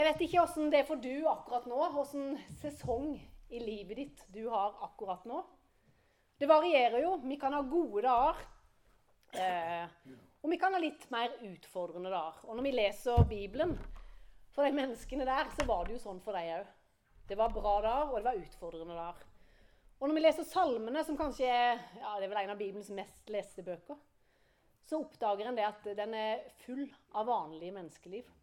Jeg vet ikke hvordan det er for du akkurat nå, hvordan sesong i livet ditt du har akkurat nå. Det varierer jo. Vi kan ha gode dager, og vi kan ha litt mer utfordrende dager. Og når vi leser Bibelen, for de menneskene der, så var det jo sånn for deg også. Det var bra dager, og det var utfordrende dager. Og når vi leser salmene, som kanskje er, ja, det er vel en av Bibelens mest leste bøker, så oppdager en det at den er full av vanlige menneskeliv.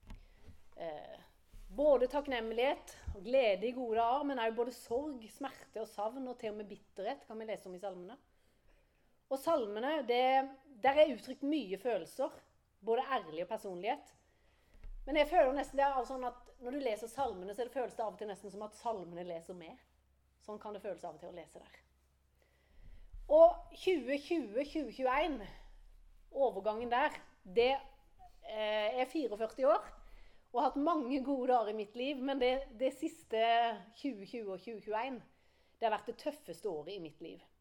Både takknemlighet og glede i gode dager, men også både sorg, smerte og savn, og til og med bitterhet kan vi lese om i salmene. Og salmene, der er uttrykt mye følelser, både ærlig og personlighet. Men jeg føler nesten det er sånn at når du leser salmene, så føles det av og til nesten som at salmene leser med. Sånn kan det føles av og til å lese der. Og 2020-2021, overgangen der, det er 44 år, og har hatt mange gode dager i mitt liv, men det siste 2020 og 2021, det har vært det tøffeste året i mitt liv.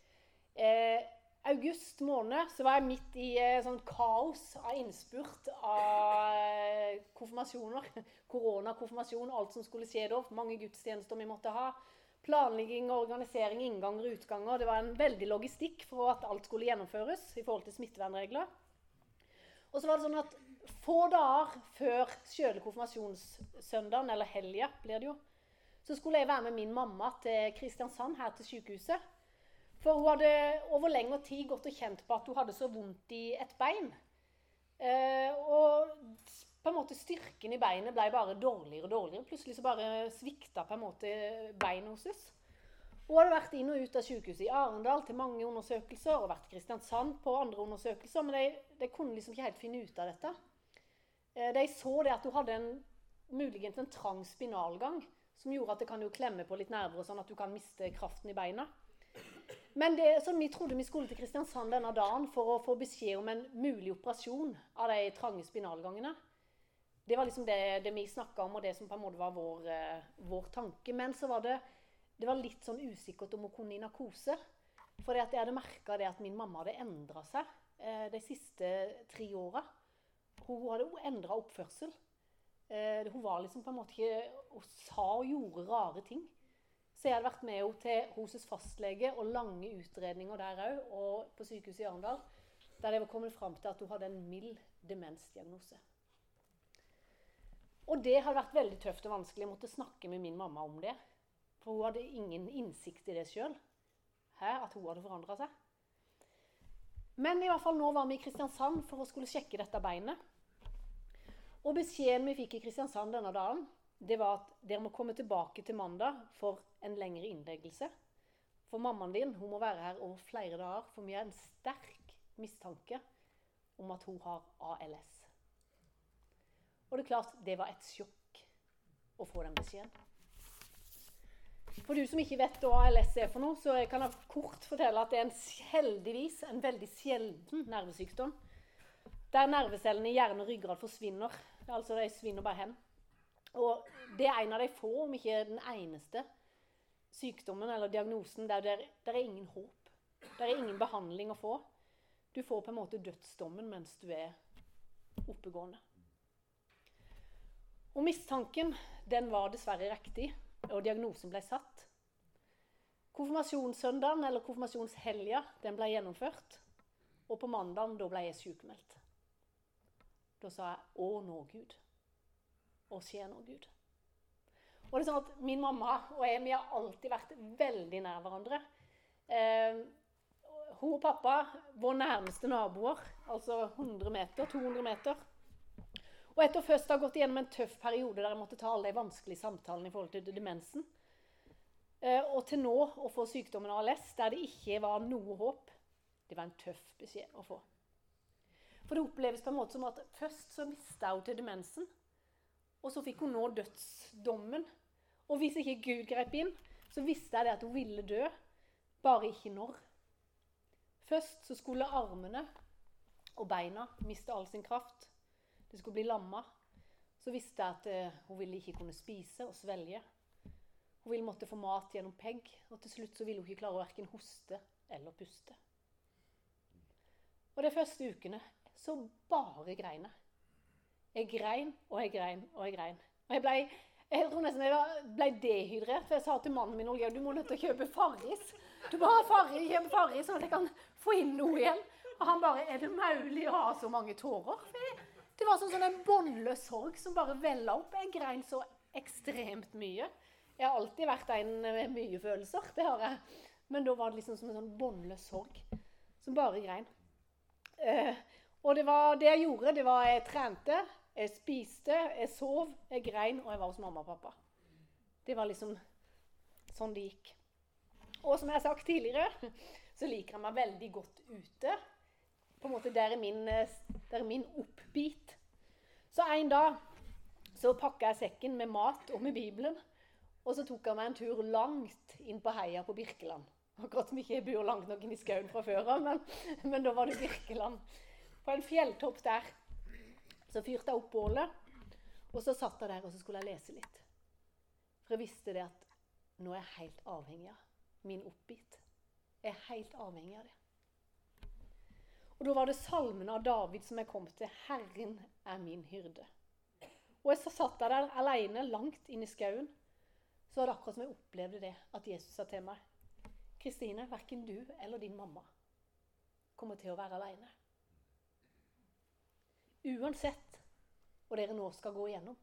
August måned så var jeg midt i sånn kaos av innspurt av konfirmasjoner, korona-konfirmasjon, alt som skulle skje da, mange gudstjenester vi måtte ha, planlegging, organisering, innganger og utganger. Det var en veldig logistikk for at alt skulle gjennomføres i forhold til smittevernregler. Og så var det sånn at få dager før selve konfirmasjonssøndagen, eller helga blir det jo, så skulle jeg være med min mamma til Kristiansand, her til sykehuset. For hun hadde over lengre tid gått og kjent på at hun hadde så vondt i et bein. Og på en måte styrken i beinet ble bare dårligere og dårligere. Plutselig så bare svikta på en måte beinet hos oss. Hun hadde vært inn og ut av sykehuset i Arendal til mange undersøkelser, og vært i Kristiansand på andre undersøkelser, men de kunne liksom ikke helt finne ut av dette. De så det at hun hadde muligens en trang spinalgang, som gjorde at det kan jo klemme på litt nerver, og sånn at du kan miste kraften i beina. Men så vi trodde vi skulle til Kristiansand denne dagen for å få beskjed om en mulig operasjon av de trange spinalgangene. Det var liksom det vi snakket om, og det som på en måte var vår tanke. Men så var det var litt sånn usikkert om hun kunne i narkose. For jeg hadde merket det at min mamma hadde endret seg de siste 3 årene. Hun hadde endret oppførsel. Hun var liksom på en måte ikke, hun sa og gjorde rare ting. Så jeg hadde vært med henne til hos fastlege og lange utredninger der også, og på sykehuset i Arendal, der det var kommet frem til at hun hadde en mild demensdiagnose. Og det hadde vært veldig tøft og vanskelig. Jeg måtte snakke med min mamma om det. For hun hadde ingen innsikt i det selv. At hun hadde forandret seg. Men i hvert fall nå var vi i Kristiansand for å skulle sjekke dette beinet. Og beskjeden vi fikk i Kristiansand denne dagen, det var at dere må komme tilbake til mandag for en lengre innleggelse. For mammaen din, hun må være her over flere dager, for vi har en sterk mistanke om at hun har ALS. Og det er klart, det var et sjokk å få den beskjeden. For du som ikke vet hva ALS er for noe, så kan jeg kort fortelle at det er heldigvis en veldig sjelden nervesykdom. Der nervecellene i hjerne og ryggrad forsvinner. Altså de svinner bare hen. Og det er en av de få, om ikke den eneste, sykdommen eller diagnosen der er ingen håp. Der er ingen behandling å få. Du får på en måte dødsdommen mens du er oppegående. Og mistanken, den var dessverre riktig. Og diagnosen ble satt. Konfirmasjonssøndagen, eller konfirmasjonshelga, den ble gjennomført. Og på mandagen, da ble jeg sykmeldt. Da sa jeg, å nå Gud. Å skje nå Gud. Og det er sånn at min mamma og jeg, vi har alltid vært veldig nær hverandre. Hun og pappa, vår nærmeste naboer, altså 100 meter, 200 meter. Og etter først å ha gått igjennom en tøff periode der jeg måtte ta alle de vanskelige samtalene i forhold til demensen, og til nå å få sykdommen ALS, der det ikke var noe håp, det var en tøff beskjed å få. For det oppleves på en måte som at først så mistet hun til demensen, og så fikk hun nå dødsdommen. Og hvis ikke Gud grep inn, så visste jeg det at hun ville dø, bare ikke når. Først så skulle armene og beina miste all sin kraft. Det skulle bli lamma. Så visste jeg at hun ville ikke kunne spise og svelge. Hun ville måtte få mat gjennom pegg, og til slutt så ville hun ikke klare å hverken hoste eller puste. Og de første ukene så bare grein jeg. Jeg grein, og jeg grein, og jeg grein. Og jeg tror nesten jeg ble dehydrert, for jeg sa til mannen min, Olje, du må nødt til å kjøpe Farris. Du må ha Farris, kjøpe Farris, sånn at jeg kan få inn noe igjen. Og han bare, er det mulig å ha så mange tårer? Det var sånn en båndløs sorg som bare vellet opp. Jeg grein så ekstremt mye. Jeg har alltid vært en med mye følelser, det har jeg. Men da var det liksom som en sånn båndløs sorg, som bare grein. Og det jeg gjorde, det var jeg trente, jeg spiste, jeg sov, jeg grein, og jeg var hos mamma og pappa. Det var liksom sånn det gikk. Og som jeg har sagt tidligere, så liker jeg meg veldig godt ute. På en måte, der er min oppbit. Så en dag, så pakket jeg sekken med mat og med Bibelen, og så tok jeg meg en tur langt inn på heia på Birkeland. Akkurat som ikke jeg bor langt nok inn i skauen fra før av, men da var det Birkeland. På en fjelltopp der. Så fyrte jeg opp bålet, og så satt jeg der, og så skulle jeg lese litt. For jeg visste det at nå er jeg helt avhengig av min oppbit. Jeg er helt avhengig av det. Og da var det salmen av David som jeg kom til. Herren er min hyrde. Og jeg satt der alene, langt inn i skauen. Så var det akkurat som jeg opplevde det, at Jesus sa til meg, Kristine, hverken du eller din mamma kommer til å være alene. Uansett hva dere nå skal gå igjennom,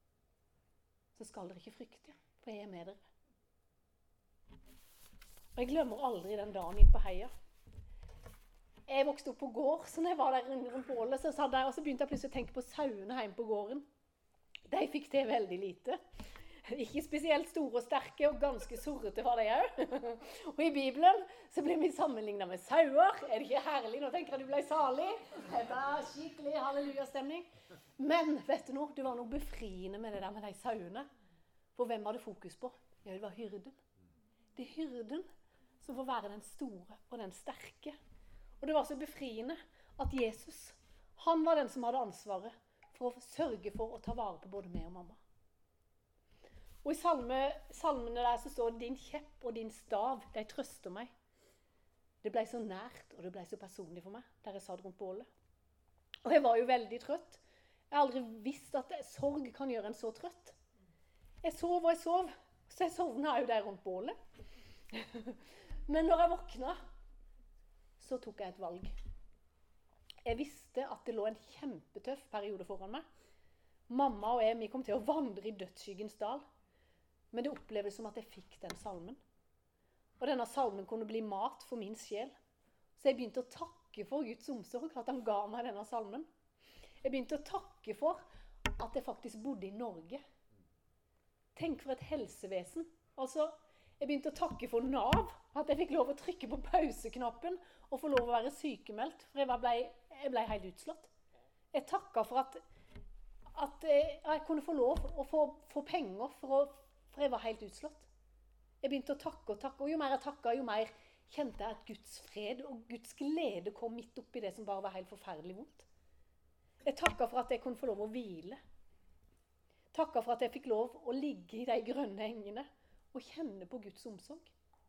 så skal dere ikke frykte, for jeg er med dere. Og jeg glemmer aldri den dagen inn på heia. Jeg vokste opp på gård, så når jeg var der rundt bålet, så satt jeg, og så begynte jeg plutselig å tenke på sauene hjemme på gården. De fikk det veldig lite. Ikke spesielt store og sterke, og ganske surrete var det også. Og i Bibelen så blir vi sammenlignet med sauer. Er det ikke herlig? Nå tenker jeg du ble salig. Det var skikkelig halleluja-stemning. Men vet du noe? Det var noe befriende med det der med de sauene. For hvem var det fokus på? Ja, det var hyrden. Det er hyrden som får være den store og den sterke. Og det var så befriende at Jesus, han var den som hadde ansvaret for å sørge for å ta vare på både meg og mamma. Og i salmene der så står det, din kjepp og din stav, de trøster meg. Det ble så nært, og det ble så personlig for meg, der jeg satt rundt bålet. Og jeg var jo veldig trøtt. Jeg har aldri visst at sorg kan gjøre en så trøtt. Jeg sov og jeg sov, så jeg sovna jo der rundt bålet. Men når jeg våkna, så tok jeg et valg. Jeg visste at det lå en kjempetøff periode foran meg. Mamma og jeg, vi kom til å vandre i dødsskyggens dal. Men det opplevdes som at jeg fikk den salmen. Og denne salmen kunne bli mat for min sjel. Så jeg begynte å takke for Guds omsorg, at han ga meg denne salmen. Jeg begynte å takke for at jeg faktisk bodde i Norge. Tenk for et helsevesen. Altså, jeg begynte å takke for Nav, at jeg fikk lov å trykke på pauseknappen og få lov å være sykemeldt, for jeg ble helt utslått. Jeg takket for at jeg kunne få lov å få penger for jeg var helt utslått. Jeg begynte å takke, og jo mer jeg takket, jo mer kjente jeg at Guds fred og Guds glede kom midt oppi det som bare var helt forferdelig vondt. Jeg takket for at jeg kunne få lov å hvile. Takket for at jeg fikk lov å ligge i de grønne hengene og kjenne på Guds omsorg.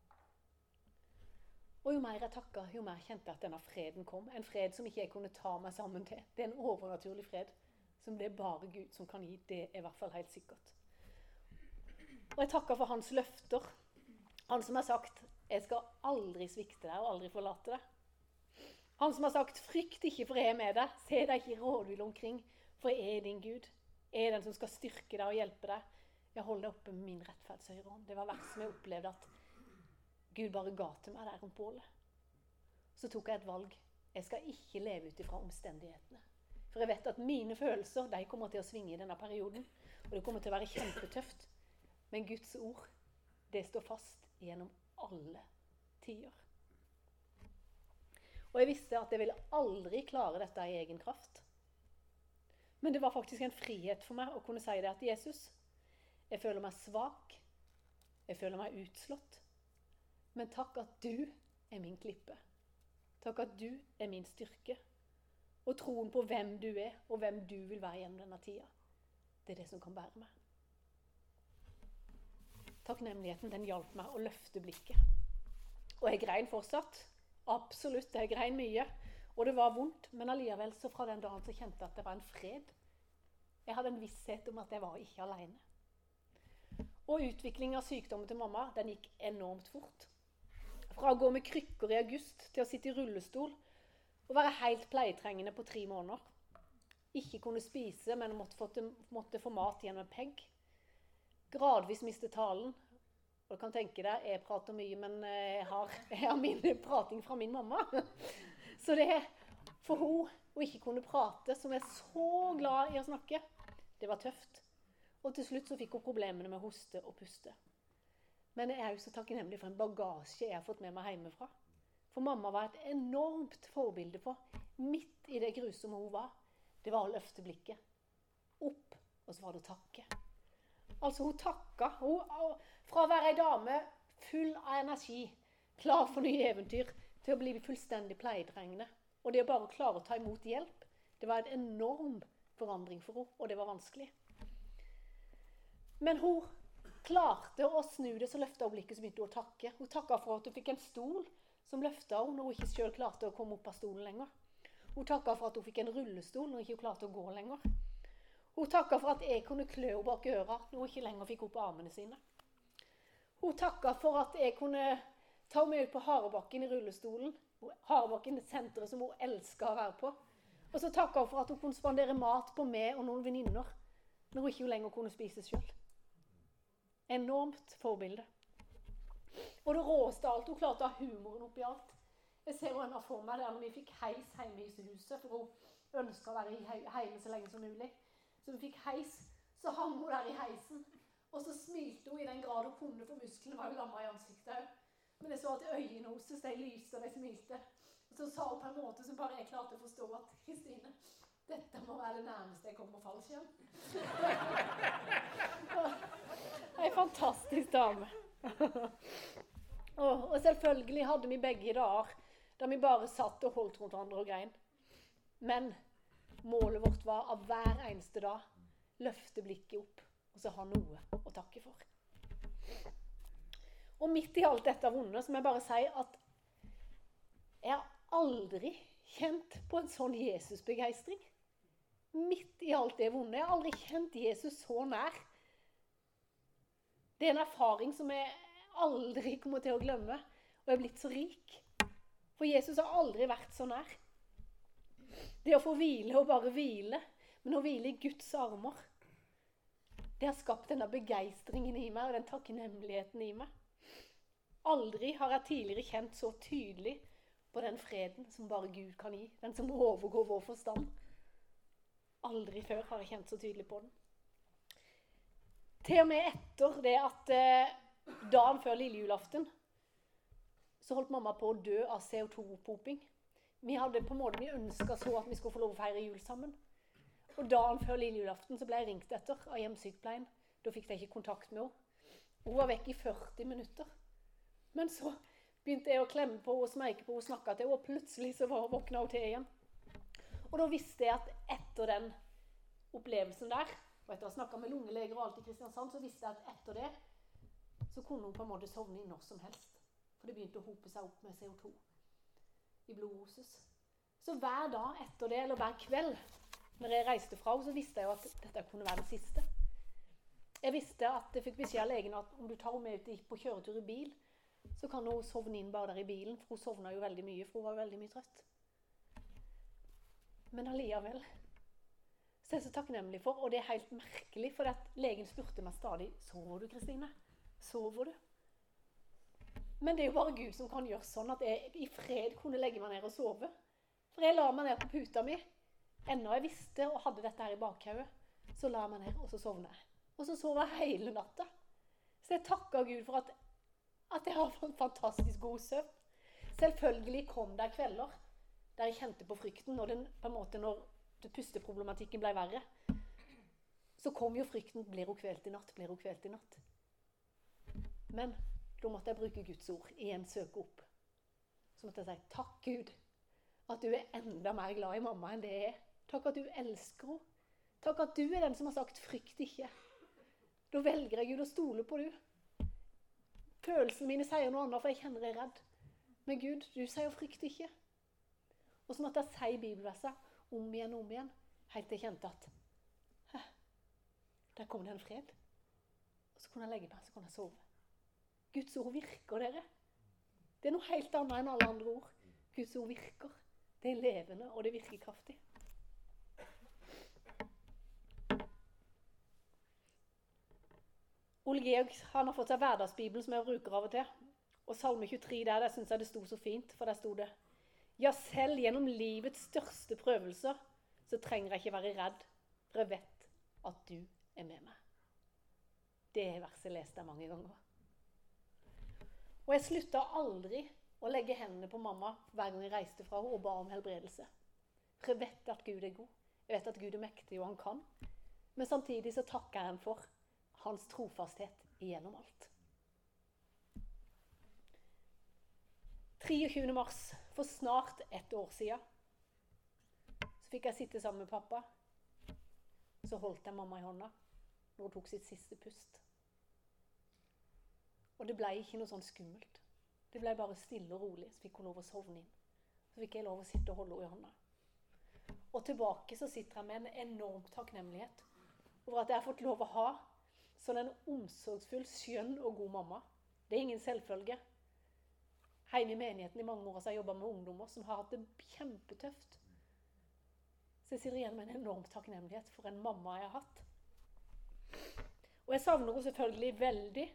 Og jo mer jeg takket, jo mer kjente jeg at denne freden kom. En fred som ikke jeg kunne ta meg sammen til. Det er en overnaturlig fred som det er bare Gud som kan gi. Det er i hvert fall helt sikkert. Og jeg takker for hans løfter. Han som har sagt, jeg skal aldri svikte deg og aldri forlate deg. Han som har sagt, frykt ikke for jeg er med deg. Se deg ikke rådvill omkring, for jeg er din Gud. Jeg er den som skal styrke deg og hjelpe deg. Jeg holder deg oppe med min rettferdshøyre hånd. Det var verst som jeg opplevde at Gud bare ga til meg der om bålet. Så tok jeg et valg. Jeg skal ikke leve ut ifra omstendighetene. For jeg vet at mine følelser, de kommer til å svinge i denne perioden. Og det kommer til å være kjempetøft. Men Guds ord, det står fast gjennom alle tider. Og jeg visste at jeg ville aldri klare dette i egen kraft. Men det var faktisk en frihet for meg å kunne si det at Jesus, jeg føler meg svak, jeg føler meg utslått, men takk at du er min klippe. Takk at du er min styrke. Og troen på hvem du er, og hvem du vil være gjennom denne tida, det er det som kan bære meg. Takknemligheten, den hjalp meg å løfte blikket. Og jeg grein fortsatt. Absolutt, jeg grein mye. Og det var vondt, men alligevel så fra den dagen så kjente jeg at det var en fred. Jeg hadde en visshet om at jeg var ikke alene. Og utviklingen av sykdommen til mamma, den gikk enormt fort. Fra å gå med krykker i august til å sitte i rullestol og være helt pleietrengende på 3 måneder. Ikke kunne spise, men måtte få mat gjennom en pegg. Gradvis miste talen. Og du kan tenke deg, jeg prater mye, men jeg har min prating fra min mamma. Så det for hun å ikke kunne prate, som er så glad i å snakke, det var tøft. Og til slutt så fikk hun problemene med hoste og puste. Men jeg er jo så takknemlig for en bagasje jeg har fått med meg hjemmefra. For mamma var et enormt forbilde på, midt i det grusomme hun var. Det var å løfte blikket opp, og så var det å takke. Altså hun takka, fra å være en dame full av energi, klar for nye eventyr, til å bli fullstendig pleietrengende. Og det å bare klare å ta imot hjelp, det var en enorm forandring for henne, og det var vanskelig. Men hun klarte å snu det, så løftet hun blikket, så begynte hun å takke. Hun takket for at hun fikk en stol som løftet henne når hun ikke selv klarte å komme opp av stolen lenger. Hun takket for at hun fikk en rullestol når hun ikke klarte å gå lenger. Hun takket for at jeg kunne klø henne bak øra når hun ikke lenger fikk opp armene sine. Hun takket for at jeg kunne ta henne med ut på Harebakken i rullestolen. Harebakken er et senter som hun elsker å være på. Og så takket hun for at hun kunne spandere mat på meg og noen venninner når hun ikke lenger kunne spise selv. Enormt forbilde. Og det råeste alt, hun klarte å ha humoren oppi alt. Jeg ser henne for meg der når vi fikk heis hjemme i huset, for hun ønsket å være hjemme så lenge som mulig. Så vi fikk heis, så hang hun der i heisen, og så smilte hun i den grad hun kunne, for musklene var jo lammet i ansiktet. Men jeg så at øynene hennes, de lyste og de smilte. Og så sa hun på en måte som bare jeg klarte å forstå at Kristine, dette må være det nærmeste jeg kommer fallskjerm. En fantastisk dame. Og selvfølgelig hadde vi begge dager da vi bare satt og holdt rundt hverandre og grein. Men målet vårt var av hver eneste dag løfte blikket opp og så ha noe å takke for. Og midt i alt dette vonde så må jeg bare si at jeg har aldri kjent på en sånn Jesus-begeistring. Midt i alt det vonde. Jeg har aldri kjent Jesus så nær. Det er en erfaring som jeg aldri kommer til å glemme, og jeg er blitt så rik. For Jesus har aldri vært så nær. Det å få hvile og bare hvile, men å hvile i Guds armer, det har skapt denne begeistringen i meg, og den takknemligheten i meg. Aldri har jeg tidligere kjent så tydelig på den freden som bare Gud kan gi, den som overgår vår forstand. Aldri før har jeg kjent så tydelig på den. Til og med etter det at dagen før lille julaften, så holdt mamma på å dø av CO2-oppoping. Vi hadde på en måte, vi ønsket så at vi skulle få lov å feire jul sammen. Og dagen før lille julaften så ble jeg ringt etter av hjemmesykepleien. Da fikk jeg ikke kontakt med henne. Hun var vekk i 40 minutter. Men så begynte jeg å klemme på henne og smeike på henne og snakke til henne, og plutselig så våkna hun til igjen. Og da visste jeg at etter den opplevelsen der, og etter å ha snakket med lungeleger og alt i Kristiansand, så visste jeg at etter det, så kunne hun på en måte sovne i når som helst. For det begynte å hope seg opp med CO2 i blodet hennes. Så hver dag etter det, eller hver kveld, når jeg reiste fra henne, så visste jeg jo at dette kunne være det siste. Jeg visste at jeg fikk beskjed av legen at om du tar henne med ut på kjøretur i bil, så kan hun sovne inn bare der i bilen, for hun sovnet jo veldig mye, for hun var jo veldig mye trøtt. Men alligevel, så er jeg så takknemlig for, og det er helt merkelig, for at legen spurte meg stadig, sover du, Kristine? Sover du? Men det er jo bare Gud som kan gjøre sånn at jeg i fred kunne legge meg ned og sove. For jeg la meg ned på puta mi, enda jeg visste og hadde dette her i bakhauet, så la jeg meg ned, og så sovnet jeg. Og så sov jeg hele natta. Så jeg takker Gud for at jeg har fått fantastisk god søvn. Selvfølgelig kom det kvelder der jeg kjente på frykten, og på en måte når pusteproblematikken ble verre, så kom jo frykten, blir hun kvelt i natt, blir hun kvelt i natt. Men da måtte jeg bruke Guds ord, igjen søke opp. Så måtte jeg si, takk Gud, at du er enda mer glad i mamma enn det jeg er. Takk at du elsker henne. Takk at du er den som har sagt, frykt ikke. Da velger jeg Gud å stole på du. Følelsene mine sier noe annet, for jeg kjenner jeg er redd. Men Gud, du sier frykt ikke. Og så måtte jeg si bibelverset om igjen, helt til jeg kjente at Der kom det en fred. Og så kunne jeg legge meg, så kunne jeg sove. Guds ord virker, dere. Det er noe helt annet enn alle andre ord. Guds ord virker. Det er levende, og det virker kraftig. Ole Georg, han har fått seg hverdagsbibelen som jeg bruker av og til. Og Salme 23 der synes jeg det sto så fint, for der sto det: ja, selv gjennom livets største prøvelser, så trenger jeg ikke være redd, for jeg vet at du er med meg. Det verset leste jeg mange ganger. Og jeg sluttet aldri å legge hendene på mamma hver gang jeg reiste fra henne og ba om helbredelse. For jeg vet at Gud er god. Jeg vet at Gud er mektig og han kan. Men samtidig så takker jeg ham for hans trofasthet igjennom alt. 23. mars, for snart et år siden, så fikk jeg sitte sammen med pappa. Så holdt jeg mamma i hånda når hun tok sitt siste pust. Og det ble ikke noe sånn skummelt. Det ble bare stille og rolig, så fikk hun lov å sovne inn. Så fikk jeg lov å sitte og holde henne i hånda. Og tilbake så sitter jeg med en enorm takknemlighet over at jeg har fått lov å ha sånn en omsorgsfull, skjønn og god mamma. Det er ingen selvfølge. Hjemme i menigheten i mange år har jeg jobbet med ungdommer som har hatt det kjempetøft. Så jeg sitter igjen med en enorm takknemlighet for en mamma jeg har hatt. Og jeg savner henne selvfølgelig veldig.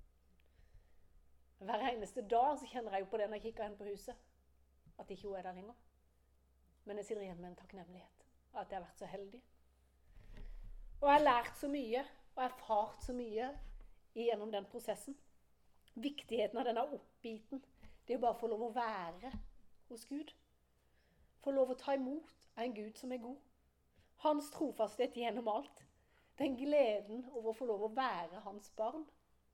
Hver eneste dag så kjenner jeg jo på det når jeg kikker henne på huset, at ikke hun er der lenger. Men jeg sitter igjen med en takknemlighet, at jeg har vært så heldig. Og jeg har lært så mye, og erfart så mye gjennom den prosessen. Viktigheten av denne oppbiten, det er bare å få lov å være hos Gud. Få lov å ta imot av en Gud som er god. Hans trofasthet gjennom alt. Den gleden over å få lov å være hans barn.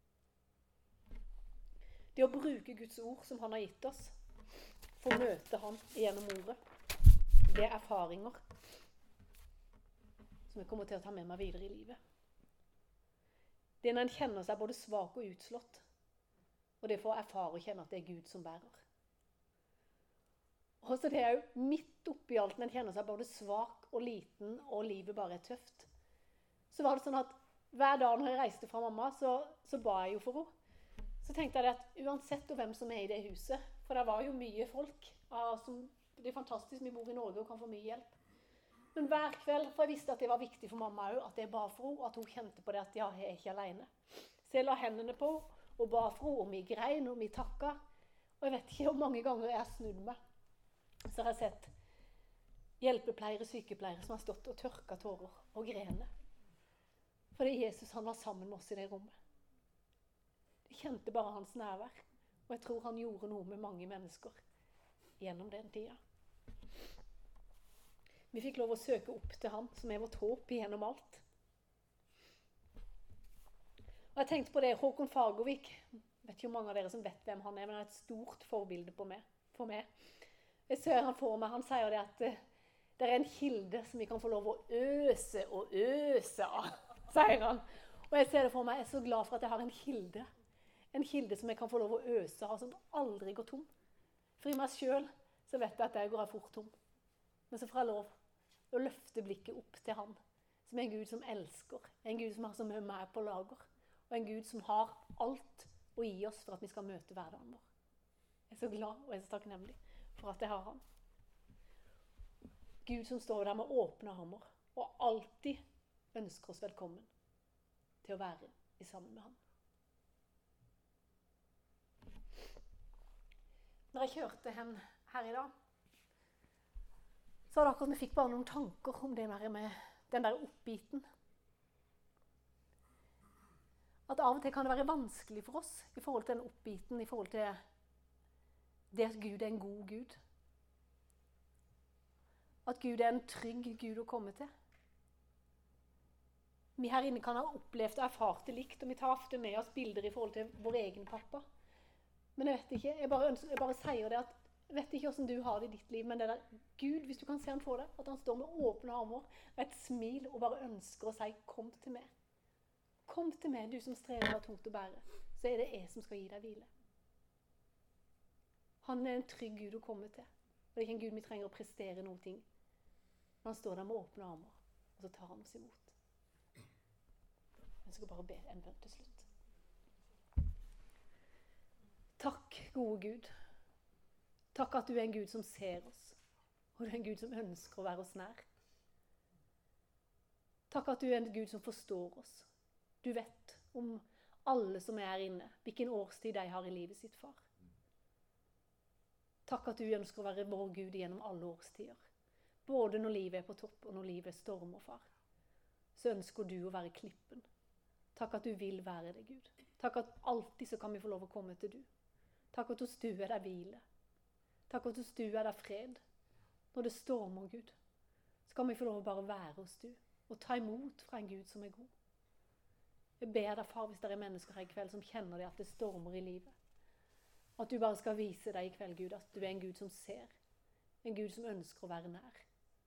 Det å bruke Guds ord som han har gitt oss, for å møte han gjennom ordet, det er erfaringer som jeg kommer til å ta med meg videre i livet. Det er når en kjenner seg både svak og utslått, og det får erfare og kjenne at det er Gud som bærer. Og så det er jo midt oppi alt når en kjenner seg både svak og liten, og livet bare er tøft. Så var det sånn at hver dag når jeg reiste fra mamma, så ba jeg jo for henne. Så tenkte jeg at uansett hvem som er i det huset, for det var jo mye folk, det er fantastisk, vi bor i Norge og kan få mye hjelp. Men hver kveld, for jeg visste at det var viktig for mamma også, at jeg ba for henne, at hun kjente på det at ja, jeg er ikke alene. Så jeg la hendene på og ba for henne, og vi grein, og vi takket. Og jeg vet ikke hvor mange ganger jeg har snudd meg. Så har jeg sett hjelpepleiere, sykepleiere som har stått og tørket tårer og grene. Fordi Jesus han var sammen med oss i det rommet. Jeg kjente bare hans nærvær, og jeg tror han gjorde noe med mange mennesker gjennom den tida. Vi fikk lov å søke opp til han, som er vårt håp gjennom alt. Og jeg tenkte på det, Håkon Fagervik, vet ikke hvor mange av dere som vet hvem han er, men han er et stort forbilde for meg. Jeg ser han for meg, han sier det at det er en kilde som vi kan få lov å øse og øse av, sier han. Og jeg ser det for meg, jeg er så glad for at jeg har en kilde. En kilde som jeg kan få lov å øse av, som aldri går tom. For i meg selv så vet jeg at jeg går fort tom. Men så får jeg lov å løfte blikket opp til han, som er en Gud som elsker, en Gud som har så mye med på lager, og en Gud som har alt å gi oss for at vi skal møte hverdagen vår. Jeg er så glad og jeg er så takknemlig for at jeg har han. Gud som står der med åpne armer, og alltid ønsker oss velkommen til å være sammen med han. Når jeg kjørte hen her i dag, så var det akkurat vi fikk bare noen tanker om det med den der oppbiten. At av og til kan det være vanskelig for oss i forhold til den oppbiten, i forhold til det at Gud er en god Gud. At Gud er en trygg Gud å komme til. Vi her inne kan ha opplevd og erfart det likt, og vi tar ofte med oss bilder i forhold til vår egen pappa. Men jeg vet ikke, jeg bare sier det at jeg vet ikke hvordan du har det i ditt liv, men det der Gud, hvis du kan se han for deg, at han står med åpne armer, og et smil, og bare ønsker å si, kom til meg. Kom til meg, du som strever og tungt å bære, så er det jeg som skal gi deg hvile. Han er en trygg Gud å komme til, og det er ikke en Gud vi trenger å prestere noen ting. Men han står der med åpne armer, og så tar han oss imot. Jeg skal bare be en bønn til slutt. Takk, gode Gud. Takk at du er en Gud som ser oss, og du er en Gud som ønsker å være oss nær. Takk at du er en Gud som forstår oss. Du vet om alle som er her inne, hvilken årstid de har i livet sitt, far. Takk at du ønsker å være vår Gud gjennom alle årstider. Både når livet er på topp og når livet stormer, far. Så ønsker du å være klippen. Takk at du vil være det, Gud. Takk at alltid så kan vi få lov å komme til du. Takk at hos du er der hvile. Takk at hos du er der fred. Når det stormer, Gud, så kan vi få lov å bare være hos du. Og ta imot fra en Gud som er god. Jeg ber deg, far, hvis det er mennesker her i kveld som kjenner det at det stormer i livet. At du bare skal vise deg i kveld, Gud, at du er en Gud som ser. En Gud som ønsker å være nær.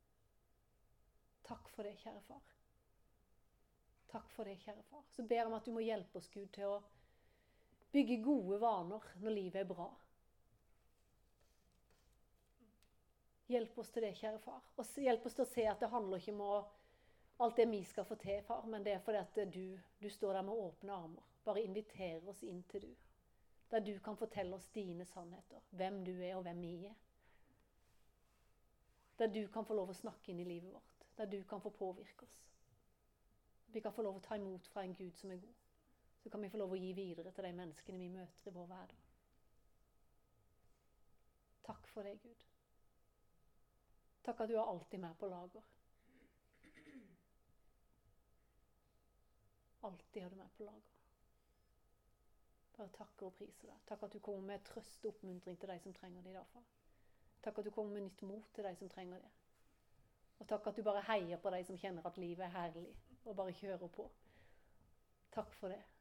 Takk for det, kjære far. Takk for det, kjære far. Så ber jeg om at du må hjelpe oss, Gud, til å bygge gode vaner når livet er bra. Hjelp oss til det, kjære far. Og hjelp oss til å se at det handler ikke om alt det vi skal få til, far, men det er fordi at du står der med åpne armer. Bare inviterer oss inn til du. Der du kan fortelle oss dine sannheter. Hvem du er og hvem vi er. Der du kan få lov å snakke inn i livet vårt. Der du kan få påvirke oss. Vi kan få lov å ta imot fra en Gud som er god. Så kan vi få lov å gi videre til de menneskene vi møter i vår hverdag. Takk for det, Gud. Takk at du er alltid med på lager. Alltid har du med på lager. Bare takker og priser deg. Takk at du kommer med trøst og oppmuntring til de som trenger det i dag, far. Takk at du kommer med nytt mot til de som trenger det. Og takk at du bare heier på de som kjenner at livet er herlig, og bare kjører på. Takk for det.